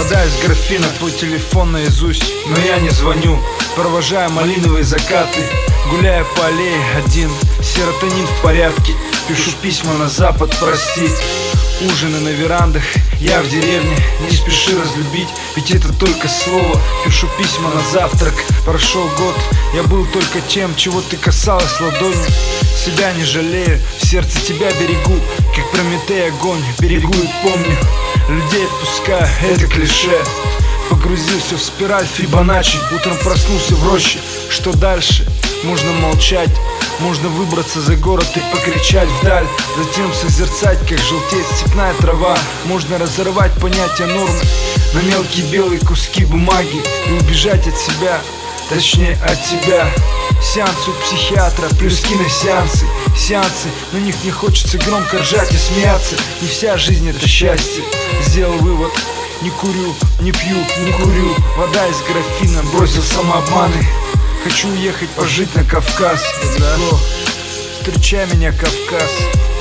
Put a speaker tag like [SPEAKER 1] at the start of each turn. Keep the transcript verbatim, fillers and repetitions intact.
[SPEAKER 1] Вода из графина, твой телефон наизусть, но я не звоню. Провожая малиновые закаты, гуляя по аллее один, серотонин в порядке. Пишу письма на запад, прости. Ужины на верандах, я в деревне. Не спеши разлюбить, ведь это только слово. Пишу письма на завтрак. Прошел год, я был только тем, чего ты касалась ладонью. Себя не жалею, в сердце тебя берегу, как Прометей огонь, берегу и помню. Людей отпускаю, это клише. Погрузился в спираль Фибоначчи. Утром проснулся в роще. Что дальше? Можно молчать, можно выбраться за город и покричать вдаль, затем созерцать, как желтеет степная трава. Можно разорвать понятия нормы на мелкие белые куски бумаги и убежать от себя, точнее от тебя. Сеансы у психиатра, плюс киносеансы. Сеансы, на них не хочется громко ржать и смеяться. Не вся жизнь это счастье. Сделал вывод: не курю, не пью, не курю. Вода из графина, бросил самообманы. Хочу уехать пожить на Кавказ. Встречай меня, Кавказ.